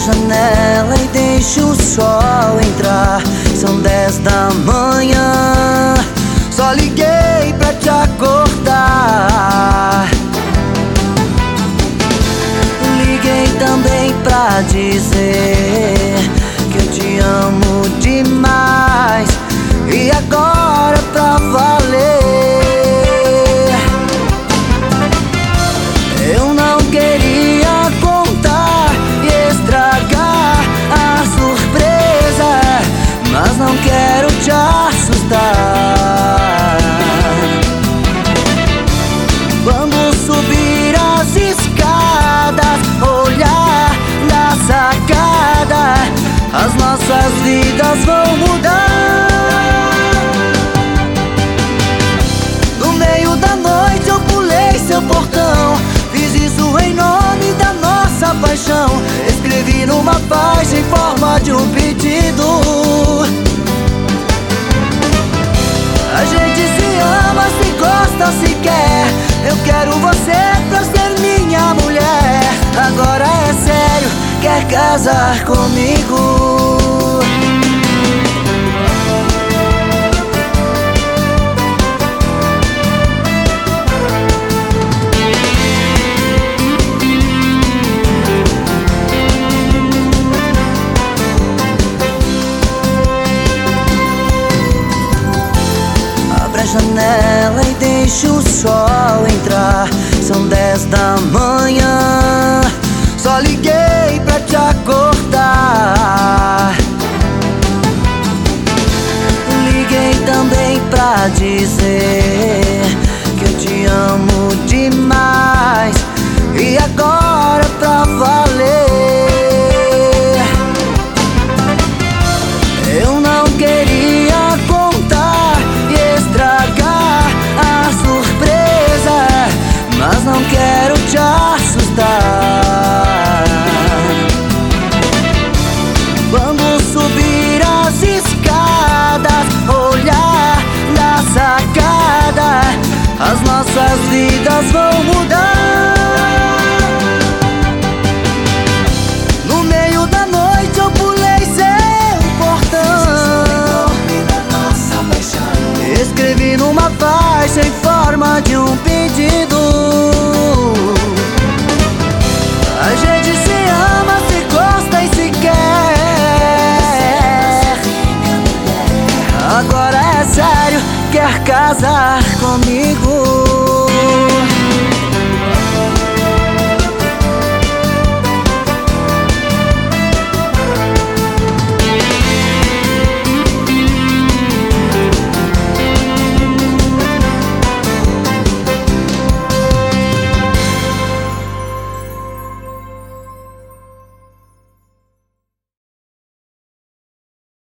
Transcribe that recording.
janela e deixa o sol entrar. São 10 da manhã, só liguei pra te acordar. Liguei também pra dizer que eu te amo demais, e agora pra valer. Eu não queria contar e estragar a surpresa, mas não quero te assustar. Quando subir as escadas, olhar na sacada, as nossas vidas vão mudar. No meio da noite eu pulei seu portão, fiz isso em nome da nossa paixão. Escrevi numa faixa em forma de um pedido: a gente se ama, se gosta, se quer. Eu quero você pra ser minha mulher. Agora é sério, quer casar comigo? Abre a janela e deixa o sol entrar. São 10 da manhã, só liguei pra te acordar. Liguei também pra dizer que eu te amo demais, e agora pra valer. Eu não queria contar e estragar a surpresa, mas não quero te assustar. Quando subir as escadas, olhar na sacada, as nossas vidas vão mudar. No meio da noite eu pulei seu portão, escrevi numa faixa em forma de um pedido: a gente se ama, se gosta e se quer. Agora é sério, quer casar comigo?